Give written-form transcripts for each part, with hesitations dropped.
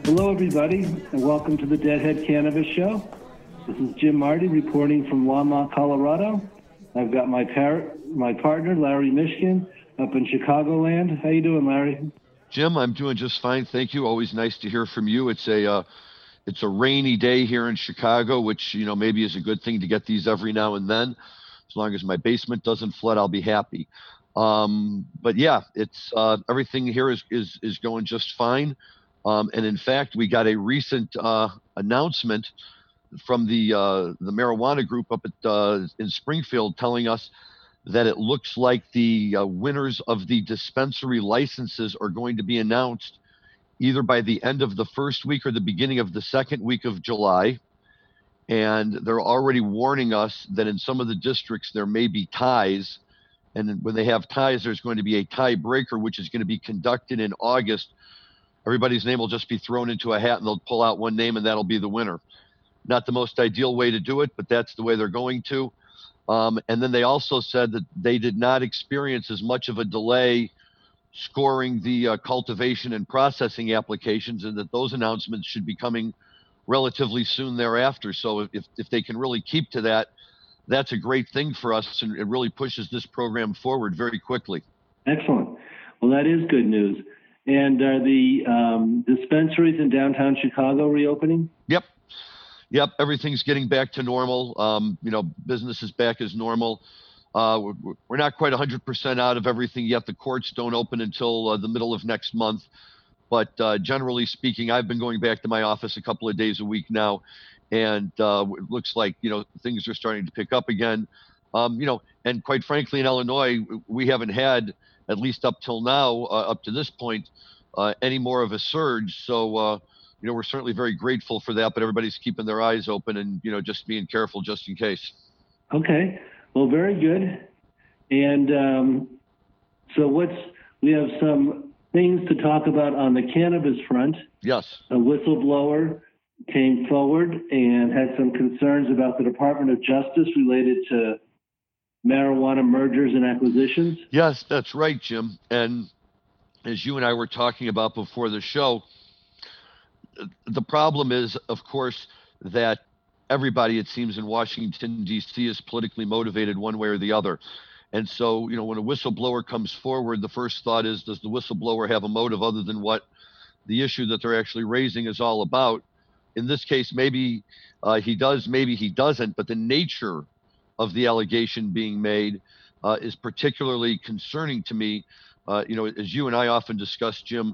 Hello, everybody, and welcome to the Deadhead Cannabis Show. This is Jim Marty reporting from Longmont, Colorado. I've got my partner, Larry Mishkin, up in Chicagoland. How you doing, Larry? Jim, I'm doing just fine, thank you. Always nice to hear from you. It's a rainy day here in Chicago, which maybe is a good thing to get these every now and then. As long as my basement doesn't flood, I'll be happy. But yeah, it's everything here is going just fine. And in fact, we got a recent announcement from the marijuana group up at in Springfield telling us that it looks like the winners of the dispensary licenses are going to be announced either by the end of the first week or the beginning of the second week of July. And they're already warning us that in some of the districts there may be ties. And when they have ties, there's going to be a tiebreaker, which is going to be conducted in August. Everybody's name will just be thrown into a hat and they'll pull out one name and that'll be the winner. Not the most ideal way to do it, but that's the way they're going to. And then they also said that they did not experience as much of a delay scoring the cultivation and processing applications, and that those announcements should be coming relatively soon thereafter. So if they can really keep to that, that's a great thing for us, and it really pushes this program forward very quickly. Excellent. Well, that is good news. And are the dispensaries in downtown Chicago reopening? Yep, everything's getting back to normal. Business is back as normal. We're not quite 100% out of everything yet. The courts don't open until the middle of next month. But generally speaking, I've been going back to my office a couple of days a week now, and it looks like things are starting to pick up again. And quite frankly, in Illinois, we haven't had, at least up till now, up to this point, any more of a surge. So we're certainly very grateful for that. But everybody's keeping their eyes open and just being careful just in case. Okay. Well, very good. And so we have some things to talk about on the cannabis front. Yes. A whistleblower came forward and had some concerns about the Department of Justice related to marijuana mergers and acquisitions. Yes, that's right, Jim. And as you and I were talking about before the show, the problem is, of course, that everybody, it seems, in Washington, D.C. is politically motivated one way or the other. And so, when a whistleblower comes forward, the first thought is, does the whistleblower have a motive other than what the issue that they're actually raising is all about? In this case, maybe he does, maybe he doesn't, but the nature of the allegation being made is particularly concerning to me. As you and I often discuss, Jim,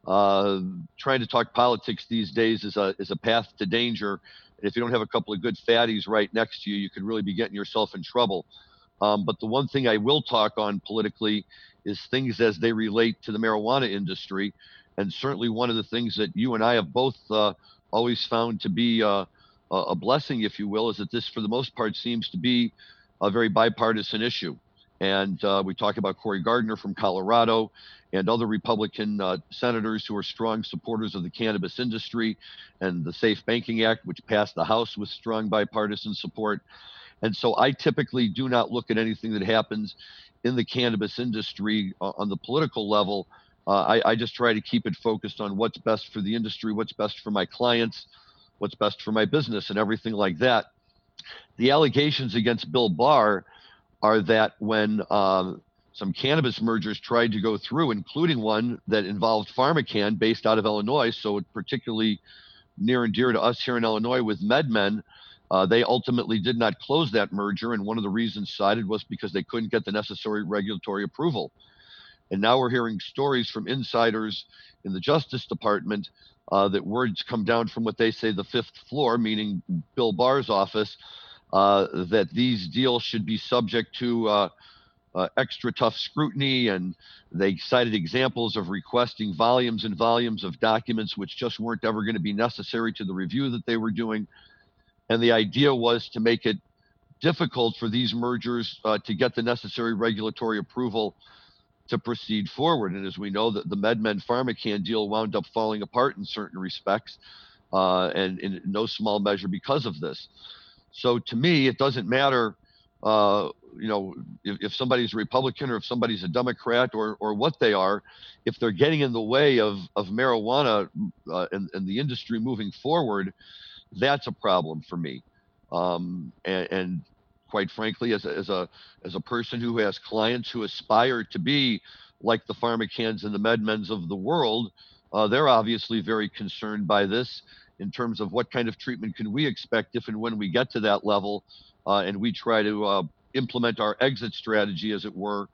trying to talk politics these days is a path to danger. And if you don't have a couple of good fatties right next to you, you could really be getting yourself in trouble. But the one thing I will talk on politically is things as they relate to the marijuana industry. And certainly one of the things that you and I have both always found to be a blessing, if you will, is that this, for the most part, seems to be a very bipartisan issue. And we talk about Cory Gardner from Colorado and other Republican senators who are strong supporters of the cannabis industry, and the Safe Banking Act, which passed the House with strong bipartisan support. And so I typically do not look at anything that happens in the cannabis industry on the political level. I just try to keep it focused on what's best for the industry, what's best for my clients, what's best for my business, and everything like that. The allegations against Bill Barr are that when some cannabis mergers tried to go through, including one that involved PharmaCann based out of Illinois, so particularly near and dear to us here in Illinois with MedMen, they ultimately did not close that merger, and one of the reasons cited was because they couldn't get the necessary regulatory approval. And now we're hearing stories from insiders in the Justice Department that words come down from what they say the fifth floor, meaning Bill Barr's office, that these deals should be subject to extra tough scrutiny. And they cited examples of requesting volumes and volumes of documents which just weren't ever going to be necessary to the review that they were doing. And the idea was to make it difficult for these mergers to get the necessary regulatory approval to proceed forward. And as we know, that the MedMen PharmaCann deal wound up falling apart in certain respects, and in no small measure because of this. So to me, it doesn't matter if somebody's a Republican or if somebody's a Democrat or what they are, if they're getting in the way of marijuana and the industry moving forward, that's a problem for me. And quite frankly, as a person who has clients who aspire to be like the PharmaCanns and the MedMens of the world, they're obviously very concerned by this in terms of what kind of treatment can we expect if and when we get to that level, and we try to implement our exit strategy, as it were.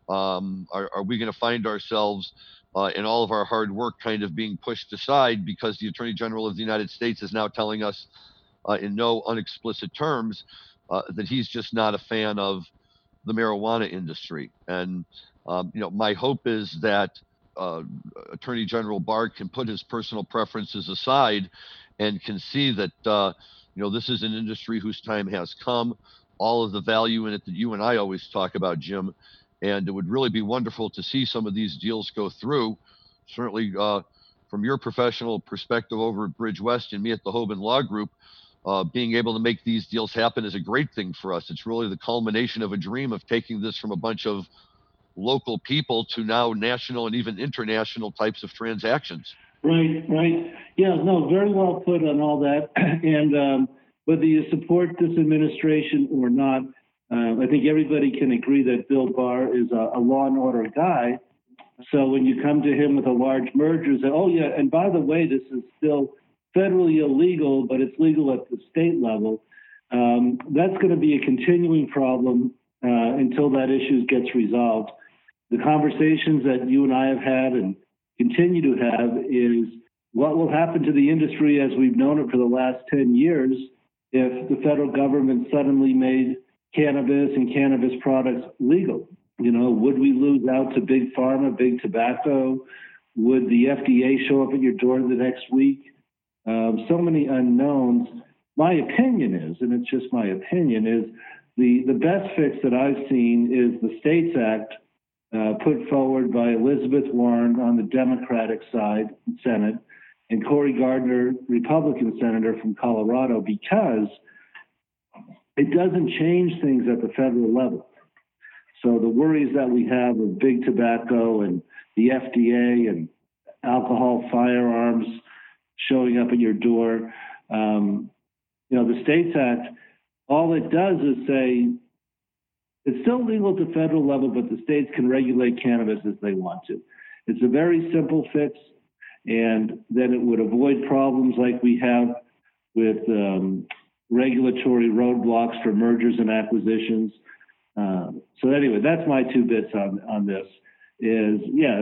Are we going to find ourselves in all of our hard work kind of being pushed aside because the Attorney General of the United States is now telling us in no unexplicit terms that he's just not a fan of the marijuana industry? And my hope is that Attorney General Barr can put his personal preferences aside and can see that this is an industry whose time has come. All of the value in it that you and I always talk about, Jim, and it would really be wonderful to see some of these deals go through. Certainly, from your professional perspective over at Bridge West and me at the Hoban Law Group, being able to make these deals happen is a great thing for us. It's really the culmination of a dream of taking this from a bunch of local people to now national and even international types of transactions. Right. Yeah, no, very well put on all that. And whether you support this administration or not, I think everybody can agree that Bill Barr is a law and order guy. So when you come to him with a large merger, say, oh yeah, and by the way, this is still federally illegal, but it's legal at the state level. That's going to be a continuing problem until that issue gets resolved. The conversations that you and I have had and continue to have is what will happen to the industry as we've known it for the last 10 years if the federal government suddenly made cannabis and cannabis products legal. Would we lose out to big pharma, big tobacco? Would the FDA show up at your door the next week? So many unknowns. My opinion is, and it's just my opinion, is the best fix that I've seen is the States Act put forward by Elizabeth Warren on the Democratic side, Senate, and Cory Gardner, Republican senator from Colorado, because it doesn't change things at the federal level. So the worries that we have of big tobacco and the FDA and alcohol, firearms showing up at your door, the States Act, all it does is say it's still legal at the federal level, but the states can regulate cannabis as they want to. It's a very simple fix, and then it would avoid problems like we have with regulatory roadblocks for mergers and acquisitions. So anyway, that's my two bits on this is,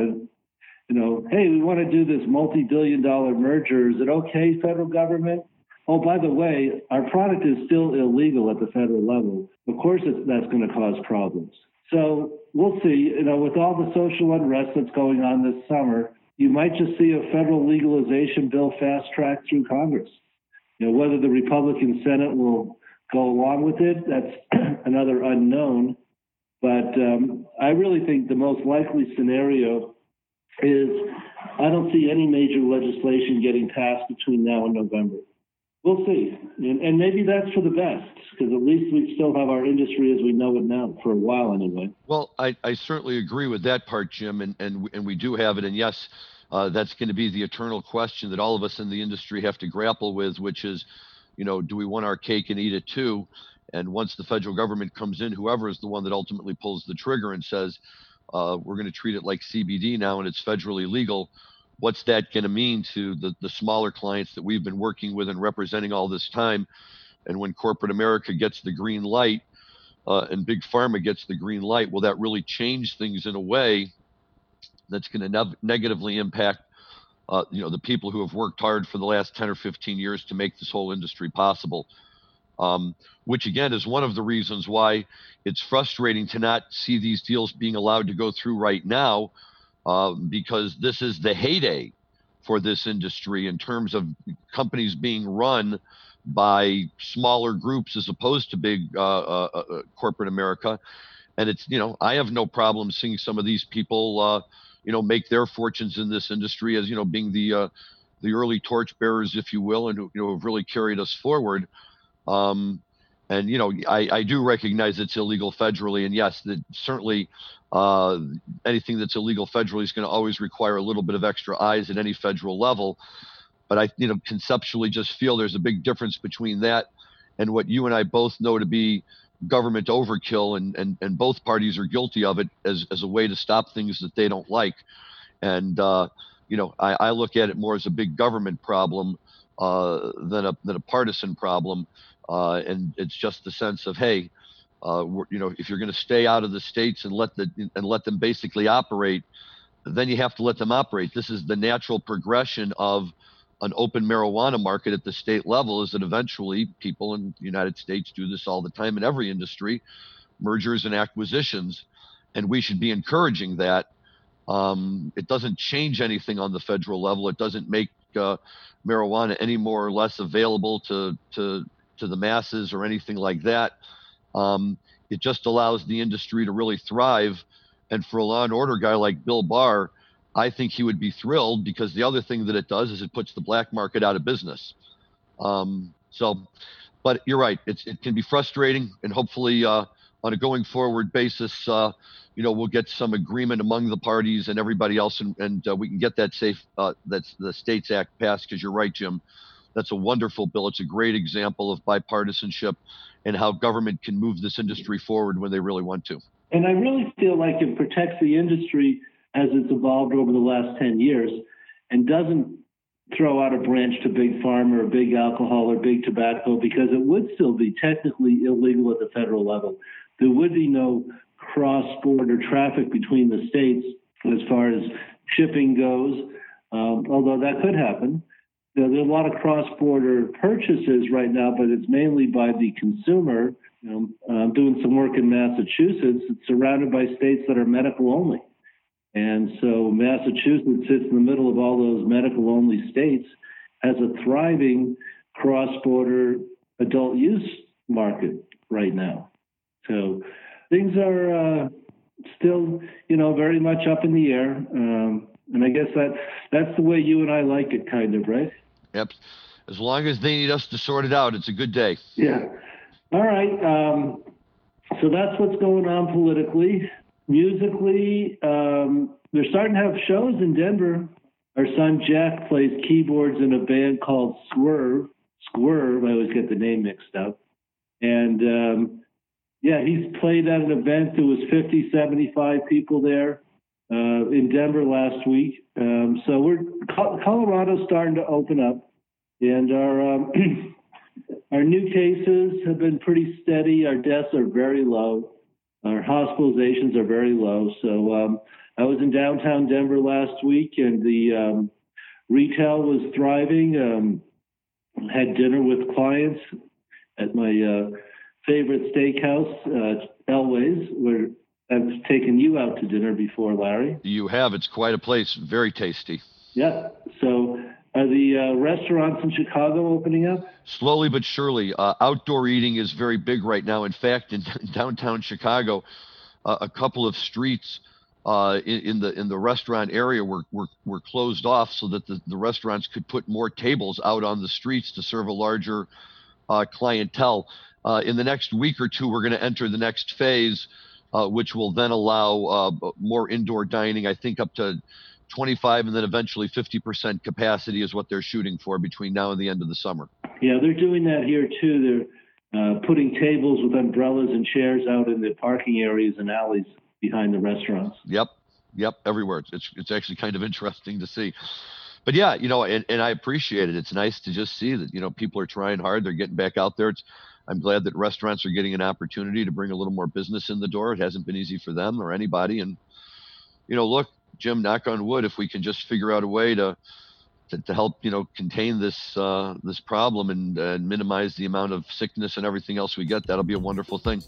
hey, we want to do this multi-billion-dollar merger. Is it okay, federal government? Oh, by the way, our product is still illegal at the federal level. Of course, that's going to cause problems. So we'll see. With all the social unrest that's going on this summer, you might just see a federal legalization bill fast-tracked through Congress. Whether the Republican Senate will go along with it, that's another unknown. But I really think the most likely scenario is I don't see any major legislation getting passed between now and November. We'll see. And maybe that's for the best, because at least we still have our industry as we know it now for a while anyway. Well, I certainly agree with that part, Jim, and we do have it. And yes, that's going to be the eternal question that all of us in the industry have to grapple with, which is, do we want our cake and eat it too? And once the federal government comes in, whoever is the one that ultimately pulls the trigger and says, we're going to treat it like CBD now and it's federally legal, what's that going to mean to the smaller clients that we've been working with and representing all this time? And when corporate America gets the green light and big pharma gets the green light, will that really change things in a way that's going to negatively impact the people who have worked hard for the last 10 or 15 years to make this whole industry possible? Which again is one of the reasons why it's frustrating to not see these deals being allowed to go through right now, because this is the heyday for this industry in terms of companies being run by smaller groups as opposed to big corporate America. And it's, I have no problem seeing some of these people, make their fortunes in this industry as, being the early torch bearers, if you will, and who have really carried us forward. And I do recognize it's illegal federally, and yes, that certainly anything that's illegal federally is going to always require a little bit of extra eyes at any federal level. But I conceptually just feel there's a big difference between that and what you and I both know to be government overkill, and both parties are guilty of it as a way to stop things that they don't like. And I look at it more as a big government problem than a partisan problem. And it's just the sense of, hey, if you're going to stay out of the states and let them basically operate, then you have to let them operate. This is the natural progression of an open marijuana market at the state level, is that eventually people in the United States do this all the time in every industry, mergers and acquisitions, and we should be encouraging that. It doesn't change anything on the federal level. It doesn't make marijuana any more or less available to the masses or anything like that. It just allows the industry to really thrive. And for a law and order guy like Bill Barr, I think he would be thrilled, because the other thing that it does is it puts the black market out of business. But you're right, it can be frustrating, and hopefully on a going forward basis, we'll get some agreement among the parties and everybody else, and we can get that that's the States Act passed, because you're right, Jim. That's a wonderful bill. It's a great example of bipartisanship and how government can move this industry forward when they really want to. And I really feel like it protects the industry as it's evolved over the last 10 years, and doesn't throw out a branch to big pharma or big alcohol or big tobacco, because it would still be technically illegal at the federal level. There would be no cross-border traffic between the states as far as shipping goes, although that could happen. There's a lot of cross-border purchases right now, but it's mainly by the consumer. I'm doing some work in Massachusetts. It's surrounded by states that are medical only. And so Massachusetts sits in the middle of all those medical only states, has a thriving cross-border adult use market right now. So things are still, very much up in the air. And I guess that's the way you and I like it, kind of, right? Yep. As long as they need us to sort it out, it's a good day. Yeah. All right. So that's what's going on politically. Musically, they're starting to have shows in Denver. Our son Jack plays keyboards in a band called Swerve. I always get the name mixed up. And he's played at an event. There was 50, 75 people there in Denver last week. So Colorado's starting to open up, and our new cases have been pretty steady. Our deaths are very low. Our hospitalizations are very low. So I was in downtown Denver last week, and the retail was thriving. Had dinner with clients at my favorite steakhouse, Elway's, where I've taken you out to dinner before, Larry. You have. It's quite a place. Very tasty. Yeah. So are the restaurants in Chicago opening up? Slowly but surely. Outdoor eating is very big right now. In fact, in downtown Chicago, a couple of streets in the restaurant area were closed off so that the restaurants could put more tables out on the streets to serve a larger clientele. In the next week or two, we're going to enter the next phase, which will then allow more indoor dining. I think up to 25 and then eventually 50% capacity is what they're shooting for between now and the end of the summer. Yeah, they're doing that here too. They're putting tables with umbrellas and chairs out in the parking areas and alleys behind the restaurants. Yep, everywhere. It's actually kind of interesting to see. But yeah, and I appreciate it. It's nice to just see that, people are trying hard. They're getting back out there. I'm glad that restaurants are getting an opportunity to bring a little more business in the door. It hasn't been easy for them or anybody. And, look, Jim, knock on wood, if we can just figure out a way to help, contain this problem and minimize the amount of sickness and everything else we get, that'll be a wonderful thing.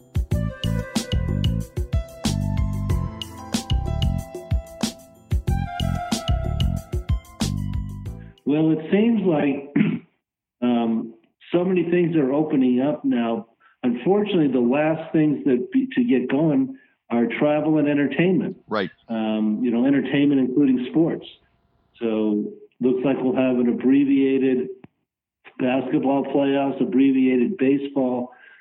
Well, it seems like so many things are opening up now. Unfortunately, the last things to get going are travel and entertainment. Right. Entertainment including sports. So looks like we'll have an abbreviated basketball playoffs, abbreviated baseball,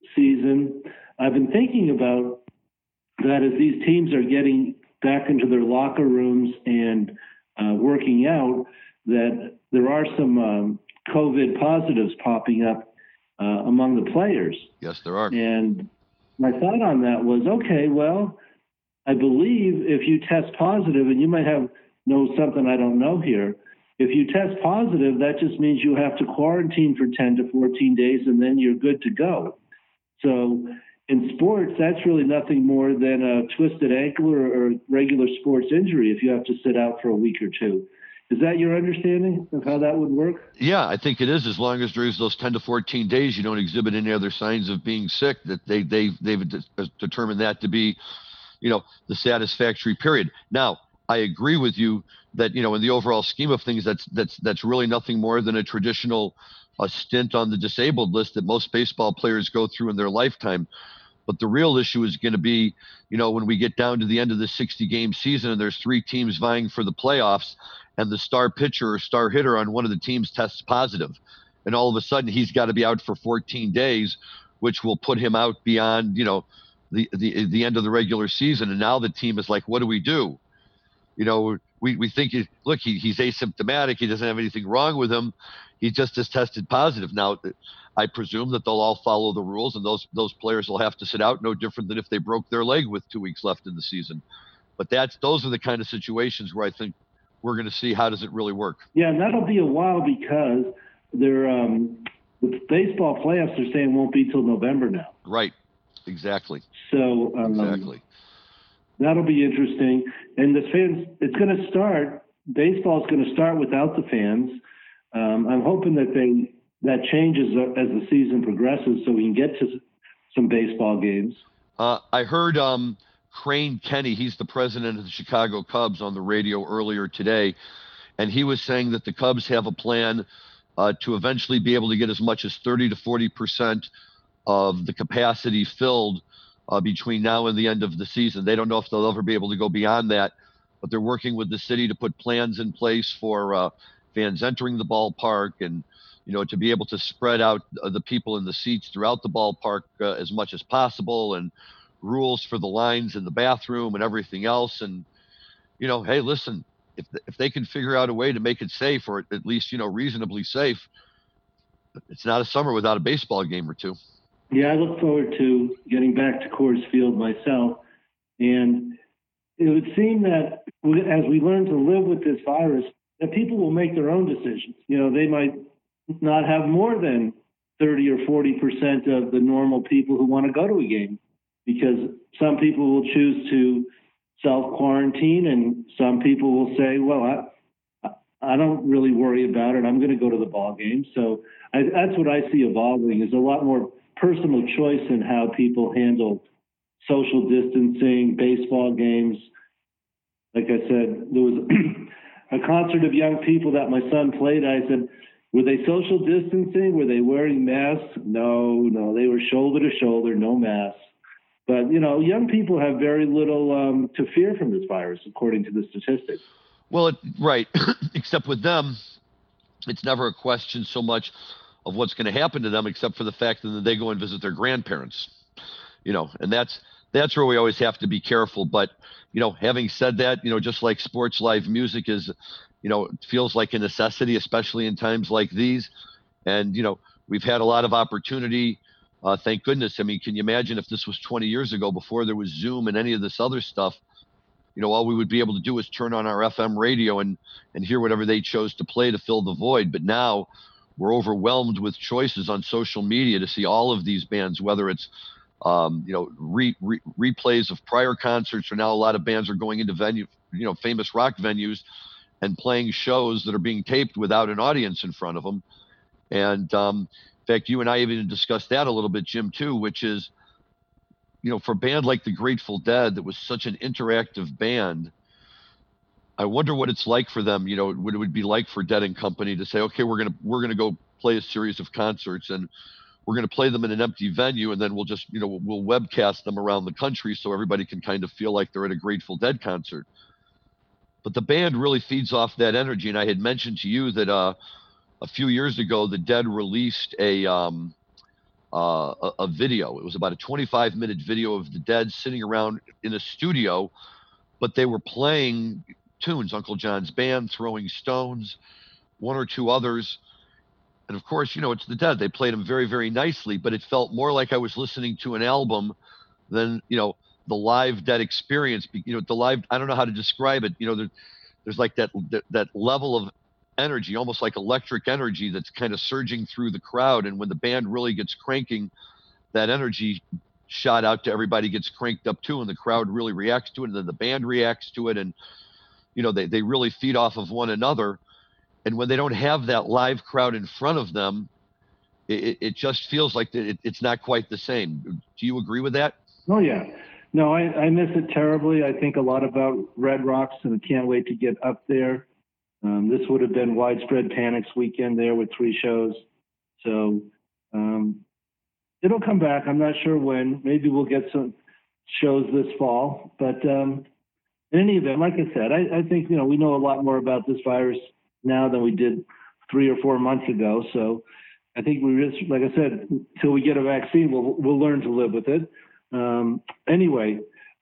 season, I've been thinking about that as these teams are getting back into their locker rooms and working out, that there are some COVID positives popping up among the players. Yes, there are. And my thought on that was, okay, well, I believe if you test positive, and you might know something I don't know here, if you test positive, that just means you have to quarantine for 10 to 14 days, and then you're good to go. So in sports, that's really nothing more than a twisted ankle or regular sports injury if you have to sit out for a week or two. Is that your understanding of how that would work? Yeah, I think it is. As long as there's those 10 to 14 days, you don't exhibit any other signs of being sick, that they've determined that to be, the satisfactory period. Now, I agree with you that, in the overall scheme of things, that's really nothing more than a traditional stint on the disabled list that most baseball players go through in their lifetime. But the real issue is going to be, when we get down to the end of the 60-game season and there's 3 teams vying for the playoffs, and the star pitcher or star hitter on one of the teams tests positive, and all of a sudden he's got to be out for 14 days, which will put him out beyond, the end of the regular season. And now the team is like, what do we do? We think, he's asymptomatic. He doesn't have anything wrong with him. He just has tested positive. Now, I presume that they'll all follow the rules, and those players will have to sit out, no different than if they broke their leg with 2 weeks left in the season. But those are the kind of situations where I think we're going to see how does it really work. Yeah, and that'll be a while because the baseball playoffs are saying won't be till November now. Right. Exactly. So exactly. That'll be interesting. And the fans, it's going to start. Baseball is going to start without the fans. I'm hoping that changes as the season progresses, so we can get to some baseball games. I heard Crane Kenny, he's the president of the Chicago Cubs, on the radio earlier today, and he was saying that the Cubs have a plan to eventually be able to get as much as 30 to 40% of the capacity filled between now and the end of the season. They don't know if they'll ever be able to go beyond that, but they're working with the city to put plans in place for fans entering the ballpark, and to be able to spread out the people in the seats throughout the ballpark as much as possible, and rules for the lines in the bathroom and everything else. And hey, listen, if they can figure out a way to make it safe, or at least reasonably safe, it's not a summer without a baseball game or two. Yeah, I look forward to getting back to Coors Field myself. And it would seem that as we learn to live with this virus, that people will make their own decisions. They might not have more than 30 or 40% of the normal people who want to go to a game, because some people will choose to self-quarantine, and some people will say, well, I don't really worry about it. I'm going to go to the ball game. So that's what I see evolving, is a lot more personal choice in how people handle social distancing, baseball games. Like I said, there was a concert of young people that my son played. I said, were they social distancing? Were they wearing masks? No, they were shoulder to shoulder, no masks. But, young people have very little to fear from this virus, according to the statistics. Well, right. Except with them, it's never a question so much of what's going to happen to them, except for the fact that they go and visit their grandparents, and that's where we always have to be careful. But, having said that, just like sports, live music is, feels like a necessity, especially in times like these. And, we've had a lot of opportunity. Thank goodness. I mean, can you imagine if this was 20 years ago, before there was Zoom and any of this other stuff? All we would be able to do is turn on our FM radio and hear whatever they chose to play to fill the void. But now we're overwhelmed with choices on social media to see all of these bands, whether it's, replays of prior concerts, or now a lot of bands are going into famous rock venues and playing shows that are being taped without an audience in front of them. And, in fact, you and I even discussed that a little bit, Jim, too, which is, for a band like the Grateful Dead, that was such an interactive band, I wonder what it's like for them, what it would be like for Dead and Company to say, okay, we're gonna go play a series of concerts, and we're gonna play them in an empty venue, and then we'll just, we'll webcast them around the country so everybody can kind of feel like they're at a Grateful Dead concert. But the band really feeds off that energy, and I had mentioned to you that a few years ago, the Dead released a a video. It was about a 25-minute video of the Dead sitting around in a studio, but they were playing tunes, Uncle John's Band, Throwing Stones, one or two others. And of course, it's the Dead. They played them very, very nicely, but it felt more like I was listening to an album than, the live Dead experience. The live, I don't know how to describe it. There's like that level of energy, almost like electric energy that's kind of surging through the crowd. And when the band really gets cranking, that energy shot out to everybody, gets cranked up too, and the crowd really reacts to it, and then the band reacts to it, and they really feed off of one another. And when they don't have that live crowd in front of them, it just feels like it's not quite the same. Do you agree with that? Oh yeah. No, I miss it terribly. I think a lot about Red Rocks, and I can't wait to get up there. This would have been Widespread Panic's weekend there with 3 shows. So it'll come back. I'm not sure when. Maybe we'll get some shows this fall. But in any event, like I said, I think, we know a lot more about this virus now than we did 3 or 4 months ago. So I think we just, like I said, until we get a vaccine, we'll learn to live with it. Anyway,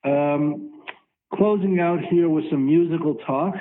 closing out here with some musical talk.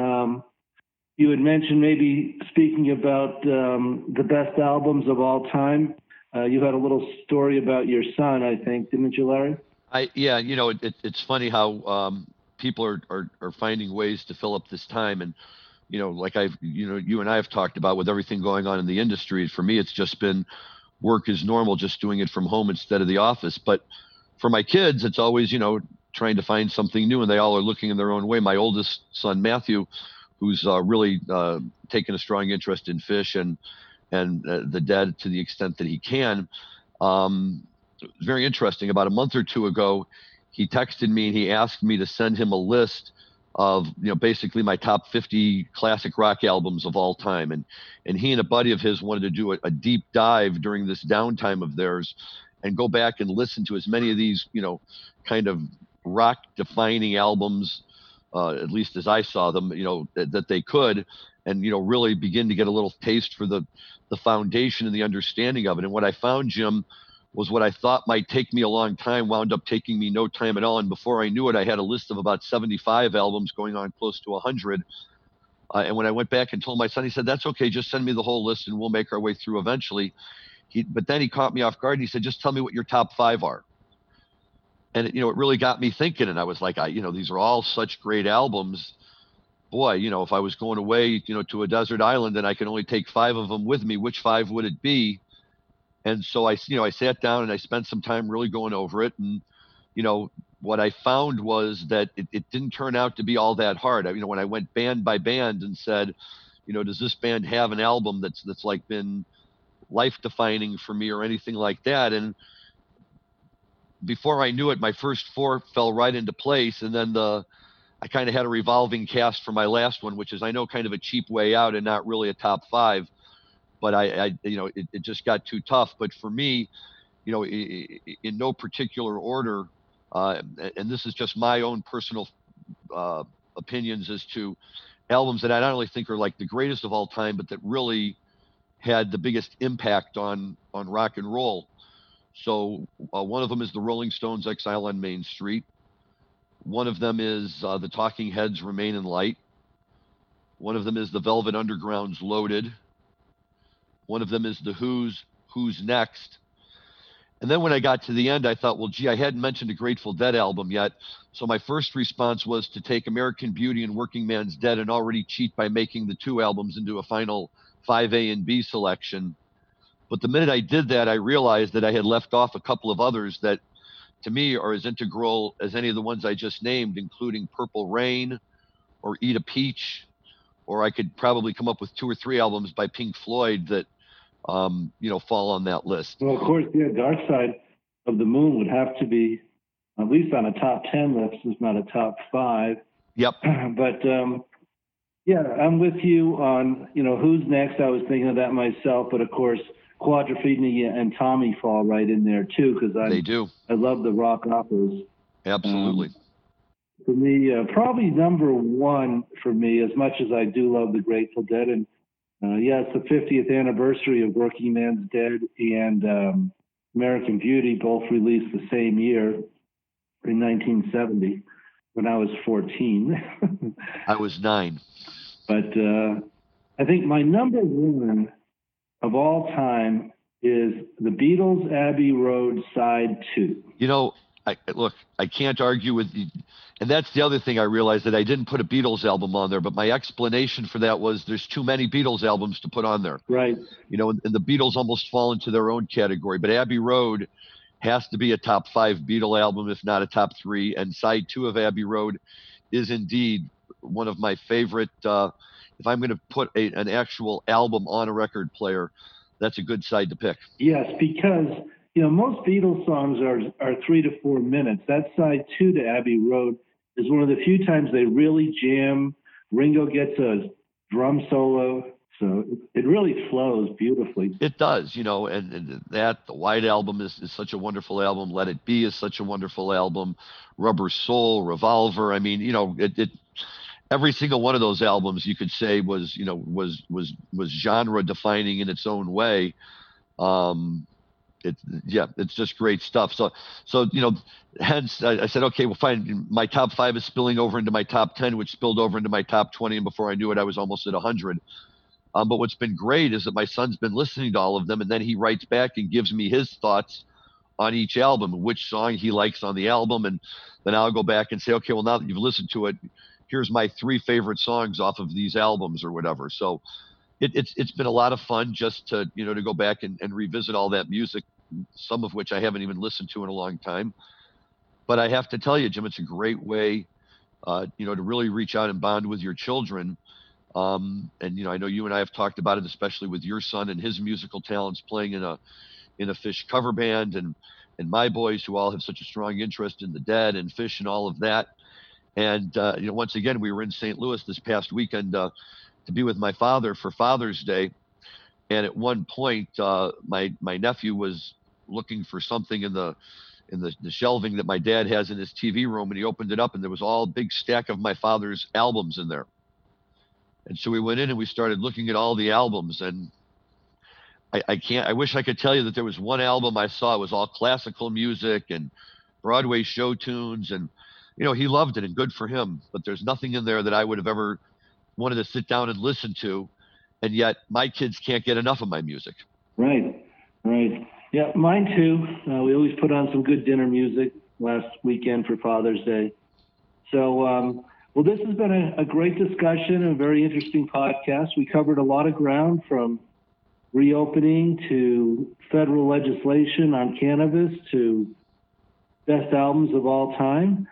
You had mentioned maybe speaking about the best albums of all time. You had a little story about your son, I think, didn't you, Larry? Yeah, it's funny how people are finding ways to fill up this time. And, like you and I have talked about with everything going on in the industry, for me, it's just been work as normal, just doing it from home instead of the office. But for my kids, it's always, trying to find something new, and they all are looking in their own way. My oldest son, Matthew, who's really taken a strong interest in Phish and the Dead to the extent that he can. Very interesting. About a month or two ago, he texted me and he asked me to send him a list of, basically my top 50 classic rock albums of all time. And he and a buddy of his wanted to do a deep dive during this downtime of theirs and go back and listen to as many of these, kind of rock defining albums, at least as I saw them, that they could, and, really begin to get a little taste for the foundation and the understanding of it. And what I found, Jim, was what I thought might take me a long time wound up taking me no time at all. And before I knew it, I had a list of about 75 albums going on close to 100. And when I went back and told my son, he said, "That's okay. Just send me the whole list and we'll make our way through eventually." But then he caught me off guard and he said, "Just tell me what your top 5 are." And it really got me thinking. And I was like, these are all such great albums. Boy, if I was going away, to a desert island and I can only take 5 of them with me, which 5 would it be? And so I sat down and I spent some time really going over it. And, what I found was that it didn't turn out to be all that hard. When I went band by band and said, does this band have an album that's like been life defining for me or anything like that? And before I knew it, my first 4 fell right into place. And then I kind of had a revolving cast for my last one, which is, I know, kind of a cheap way out and not really a top 5. But it just got too tough. But for me, in no particular order, and this is just my own personal opinions as to albums that I not only think are like the greatest of all time, but that really had the biggest impact on rock and roll. So one of them is the Rolling Stones' Exile on Main Street. One of them is the Talking Heads' Remain in Light. One of them is the Velvet Underground's Loaded. One of them is the Who's Next. And then when I got to the end, I thought, well, gee, I hadn't mentioned a Grateful Dead album yet. So my first response was to take American Beauty and Working Man's Dead and already cheat by making the 2 albums into a final 5A and B selection. But the minute I did that, I realized that I had left off a couple of others that, to me, are as integral as any of the ones I just named, including Purple Rain or Eat a Peach, or I could probably come up with 2 or 3 albums by Pink Floyd that, fall on that list. Well, of course, yeah, Dark Side of the Moon would have to be at least on a top 10 list, if not a top 5. Yep. But, yeah, I'm with you on, Who's Next. I was thinking of that myself, but of course, Quadrophenia and Tommy fall right in there too, because they do. I love the rock operas. Absolutely. For me, probably number 1 for me, as much as I do love the Grateful Dead, and it's the 50th anniversary of Working Man's Dead, and American Beauty, both released the same year in 1970 when I was 14. I was 9. But I think my number one of all time is the Beatles' Abbey Road Side 2. You know, I can't argue with you. And that's the other thing I realized, that I didn't put a Beatles album on there, but my explanation for that was there's too many Beatles albums to put on there. Right. You know, and the Beatles almost fall into their own category, but Abbey Road has to be a top 5 Beatle album, if not a top 3. And side 2 of Abbey Road is indeed one of my favorite. If I'm going to put an actual album on a record player, that's a good side to pick. Yes, because most Beatles songs are 3 to 4 minutes. That side 2 to Abbey Road is one of the few times they really jam. Ringo gets a drum solo, so it really flows beautifully. It does, and the White Album is such a wonderful album. Let It Be is such a wonderful album. Rubber Soul, Revolver. I mean, every single one of those albums you could say was genre defining in its own way. It's just great stuff. So hence I said, okay, well, fine. My top 5 is spilling over into my top 10, which spilled over into my top 20. And before I knew it, I was almost at 100. But what's been great is that my son's been listening to all of them, and then he writes back and gives me his thoughts on each album, which song he likes on the album. And then I'll go back and say, okay, well, now that you've listened to it, here's my 3 favorite songs off of these albums or whatever. So it's been a lot of fun just to go back and revisit all that music, some of which I haven't even listened to in a long time. But I have to tell you, Jim, it's a great way, to really reach out and bond with your children. And I know you and I have talked about it, especially with your son and his musical talents, playing in a Phish cover band, and my boys, who all have such a strong interest in the Dead and Phish and all of that. And once again, we were in St. Louis this past weekend to be with my father for Father's Day. And at one point, my nephew was looking for something in the shelving that my dad has in his TV room, and he opened it up, and there was all a big stack of my father's albums in there. And so we went in and we started looking at all the albums, and I wish I could tell you that there was one album I saw. It was all classical music and Broadway show tunes, and he loved it, and good for him. But there's nothing in there that I would have ever wanted to sit down and listen to, and yet my kids can't get enough of my music. Right. Yeah, mine too. We always put on some good dinner music last weekend for Father's Day. So, well, this has been a great discussion, a very interesting podcast. We covered a lot of ground, from reopening to federal legislation on cannabis to best albums of all time.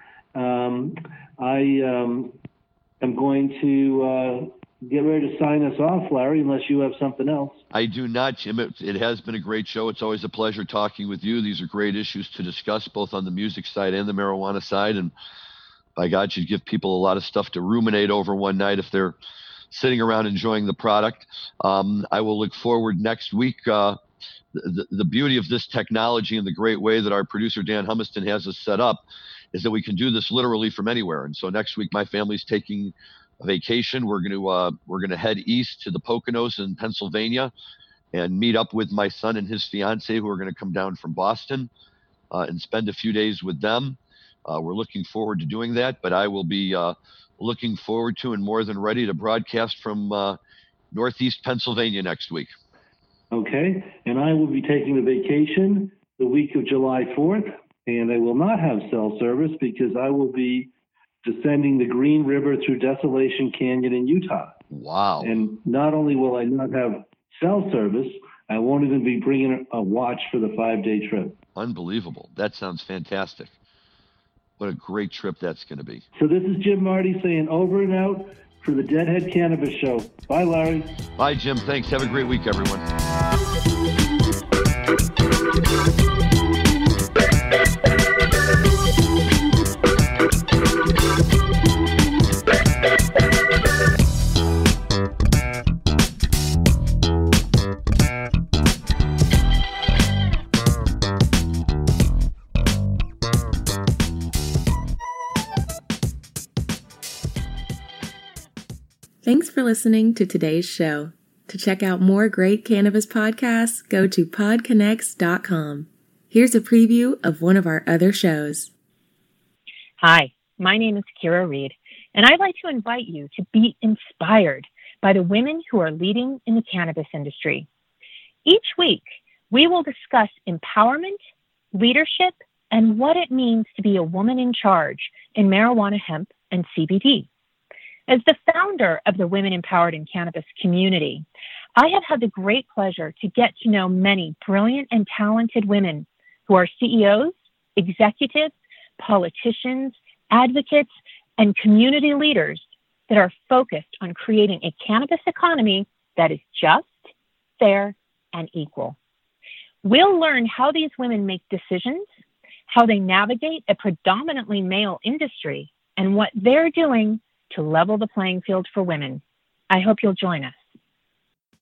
I am going to get ready to sign us off, Larry, unless you have something else. I do not, Jim. It has been a great show. It's always a pleasure talking with you. These are great issues to discuss, both on the music side and the marijuana side. And by God, should give people a lot of stuff to ruminate over one night if they're sitting around enjoying the product. I will look forward next week. The beauty of this technology and the great way that our producer Dan Humiston has us set up is that we can do this literally from anywhere. And so next week, my family's taking a vacation. We're going to head east to the Poconos in Pennsylvania and meet up with my son and his fiance, who are going to come down from Boston, and spend a few days with them. We're looking forward to doing that, but I will be looking forward to and more than ready to broadcast from Northeast Pennsylvania next week. Okay, and I will be taking a vacation the week of July 4th, and I will not have cell service because I will be descending the Green River through Desolation Canyon in Utah. Wow. And not only will I not have cell service, I won't even be bringing a watch for the 5-day trip. Unbelievable. That sounds fantastic. What a great trip that's going to be. So this is Jim Marty saying over and out for the Deadhead Cannabis Show. Bye, Larry. Bye, Jim. Thanks. Have a great week, everyone. Thanks for listening to today's show. To check out more great cannabis podcasts, go to podconnects.com. Here's a preview of one of our other shows. Hi, my name is Kira Reed, and I'd like to invite you to be inspired by the women who are leading in the cannabis industry. Each week, we will discuss empowerment, leadership, and what it means to be a woman in charge in marijuana, hemp, and CBD. As the founder of the Women Empowered in Cannabis community, I have had the great pleasure to get to know many brilliant and talented women who are CEOs, executives, politicians, advocates, and community leaders that are focused on creating a cannabis economy that is just, fair, and equal. We'll learn how these women make decisions, how they navigate a predominantly male industry, and what they're doing to level the playing field for women. I hope you'll join us.